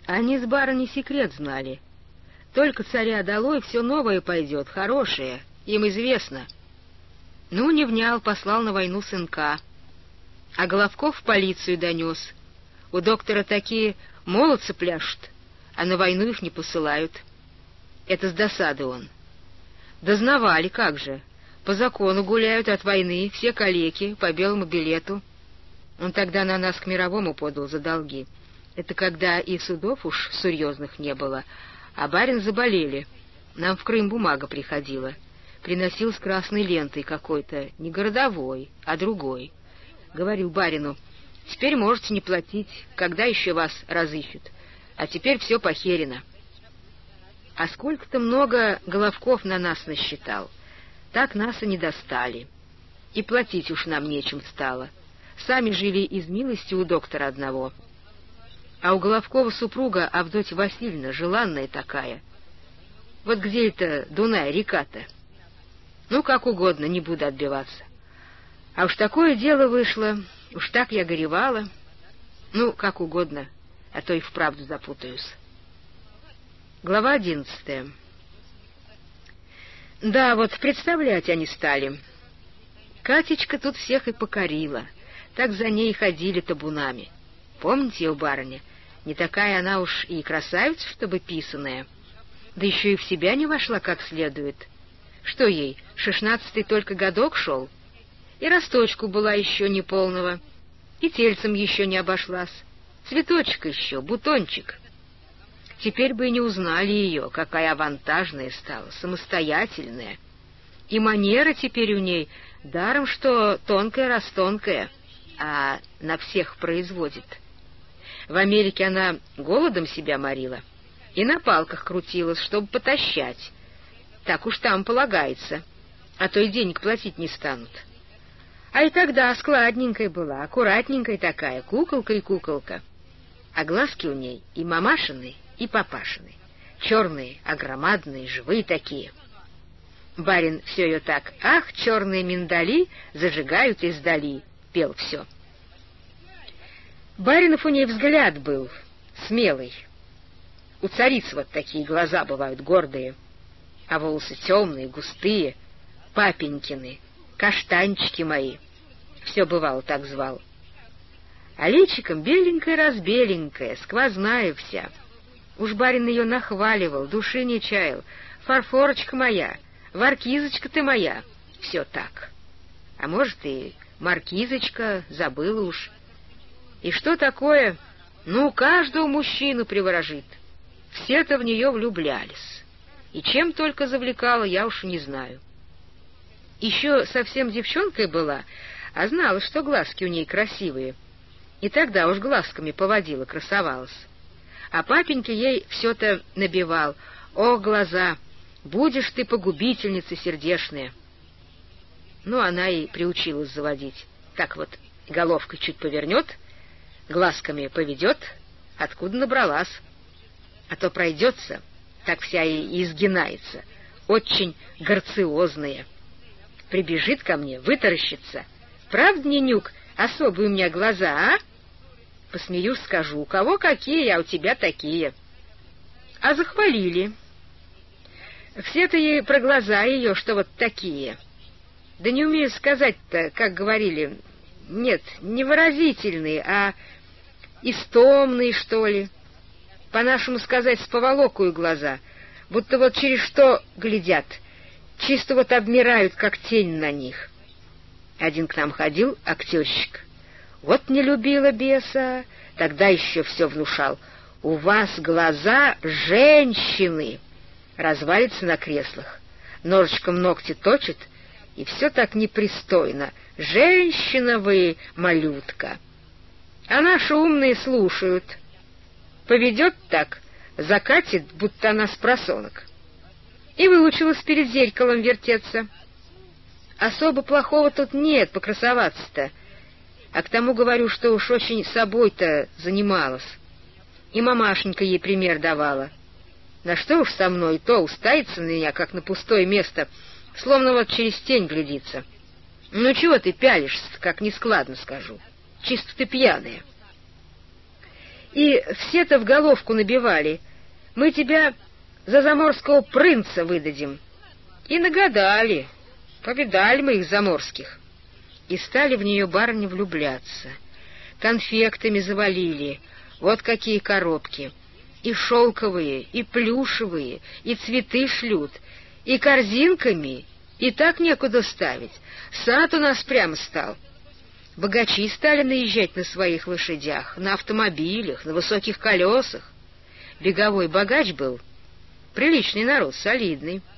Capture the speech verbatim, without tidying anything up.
Они с барыней секрет знали. Только царя долой все новое пойдет, хорошее, им известно. Ну, не внял, послал на войну сынка. А Головков в полицию донес. У доктора такие молодцы пляшут, а на войну их не посылают. Это с досады он. Дознавали, как же. По закону гуляют от войны, все калеки, по белому билету. Он тогда на нас к мировому подал за долги. Это когда и судов уж серьезных не было, а барин заболели. Нам в Крым бумага приходила. Приносил с красной лентой какой-то, не городовой, а другой. Говорил барину: теперь можете не платить, когда еще вас разыщут, а теперь все похерено. А сколько-то много Головков на нас насчитал. Так нас и не достали. И платить уж нам нечем стало. Сами жили из милости у доктора одного. А у Головкова супруга Авдотья Васильевна, желанная такая. Вот где это Дунай, река-то? Ну, как угодно, не буду отбиваться. А уж такое дело вышло, уж так я горевала. Ну, как угодно, а то и вправду запутаюсь. Глава одиннадцатая. Да, вот представлять они стали. Катечка тут всех и покорила. Так за ней ходили табунами. Помните ее, барыня? Не такая она уж и красавица, чтобы писаная. Да еще и в себя не вошла как следует. Что ей, шестнадцатый только годок шел? И росточку была еще не полного, и тельцем еще не обошлась. Цветочек еще, бутончик. Теперь бы и не узнали ее, какая авантажная стала, самостоятельная. И манера теперь у ней даром, что тонкая-растонкая, а на всех производит. В Америке она голодом себя морила и на палках крутилась, чтобы потащать. Так уж там полагается, а то и денег платить не станут. А и тогда складненькая была, аккуратненькая такая, куколка и куколка. А глазки у ней и мамашины, и папашины. Черные, огромадные, живые такие. Барин все ее так: «Ах, черные миндали зажигают издали», пел все. Баринов у ней взгляд был смелый. У цариц вот такие глаза бывают гордые, а волосы темные, густые, папенькины, каштанчики мои. Все бывало так звал. А личиком беленькая-разбеленькая, сквозная вся. Уж барин ее нахваливал, души не чаял. Фарфорочка моя, варкизочка ты моя. Все так. А может, и маркизочка, забыла уж. И что такое? Ну, каждого мужчину приворожит. Все-то в нее влюблялись. И чем только завлекала, я уж не знаю. Еще совсем девчонкой была, а знала, что глазки у ней красивые. И тогда уж глазками поводила, красовалась. А папенька ей все-то набивал: «О, глаза, будешь ты погубительница сердешная». Ну, она и приучилась заводить. Так вот, головкой чуть повернет, глазками поведет, откуда набралась. А то пройдется, так вся и изгинается, очень грациозная. Прибежит ко мне, вытаращится: «Правда, Ненюк, особые у меня глаза, а?» Посмеюсь, скажу: «У кого какие, а у тебя такие». А захвалили. Все-то ей про глаза ее, что вот такие. Да не умею сказать-то, как говорили. Нет, не выразительные, а истомные, что ли. По-нашему сказать, с поволокою глаза, будто вот через что глядят, чисто вот обмирают, как тень на них. Один к нам ходил актерщик. Вот не любила беса, тогда еще все внушал: «У вас глаза женщины!» Развалится на креслах, ножичком ногти точит, и все так непристойно: «Женщина вы, малютка!» А наши умные слушают. Поведет так, закатит, будто она с просонок. И выучилась перед зеркалом вертеться. Особо плохого тут нет, покрасоваться-то. А к тому говорю, что уж очень собой-то занималась. И мамашенька ей пример давала. На что уж со мной, то уставится на меня, как на пустое место, словно вот через тень глядится. Ну чего ты пялишься, как нескладно скажу. Чисто ты пьяная. И все-то в головку набивали: мы тебя за заморского принца выдадим. И нагадали, повидали мы их заморских. И стали в нее барыни влюбляться. Конфектами завалили, вот какие коробки. И шелковые, и плюшевые, и цветы шлют, и корзинками, и так некуда ставить. Сад у нас прям стал. Богачи стали наезжать на своих лошадях, на автомобилях, на высоких колесах. Беговой богач был, приличный народ, солидный.